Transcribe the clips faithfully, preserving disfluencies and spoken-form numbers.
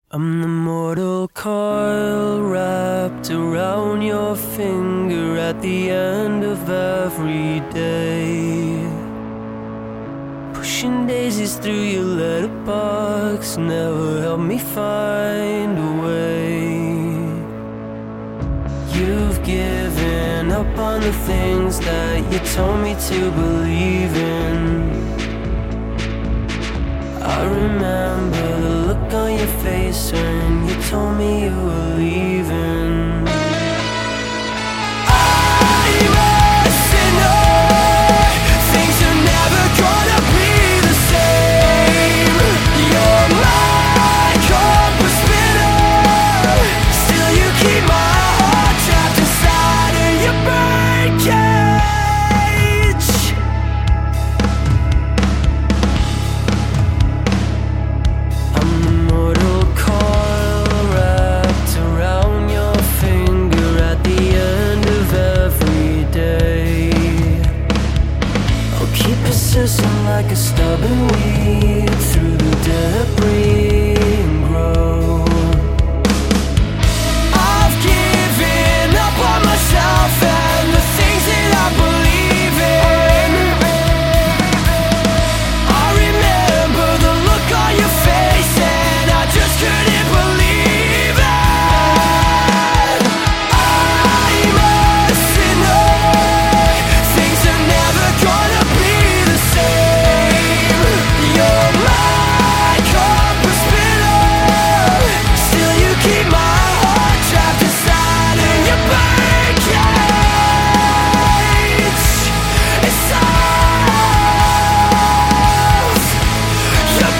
I'm the mortal coil wrapped around your finger at the end of every day. Pushing daisies through your letterbox never helped me find a way. You've given up on the things that you told me to believe in. I remember the look on your face when you told me you were leaving. I'm a sinner. Things are never gonna be the same. You're my compass spinner. Still you keep my heart trapped inside of your birdcage. Persistent like a stubborn weed through the debris and grow. I've given up on myself and the things that I believe in. I remember the look on your face and I just couldn't believe it. I'm a sinner. Things are never gonna be the same. You're my compass spinner. Still you keep my heart trapped inside of your birdcage. Inside your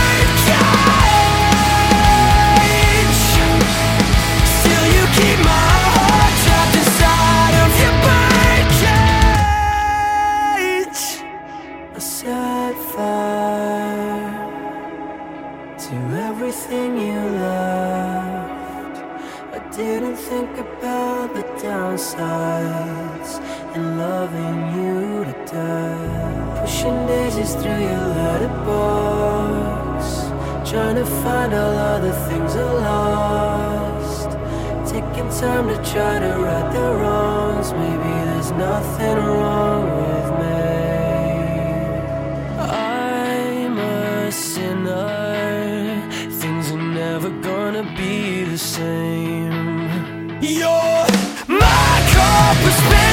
birdcage. Still you keep my heart trapped inside of your birdcage. I set fire to everything you loved. I didn't think about the downsides and loving you to death. Pushing daisies through your letterbox, trying to find all other things I lost. Taking time to try to right the wrongs. Maybe there's nothing wrong with me. I'm a sinner. Things are never gonna be the same. You're my compass spinner.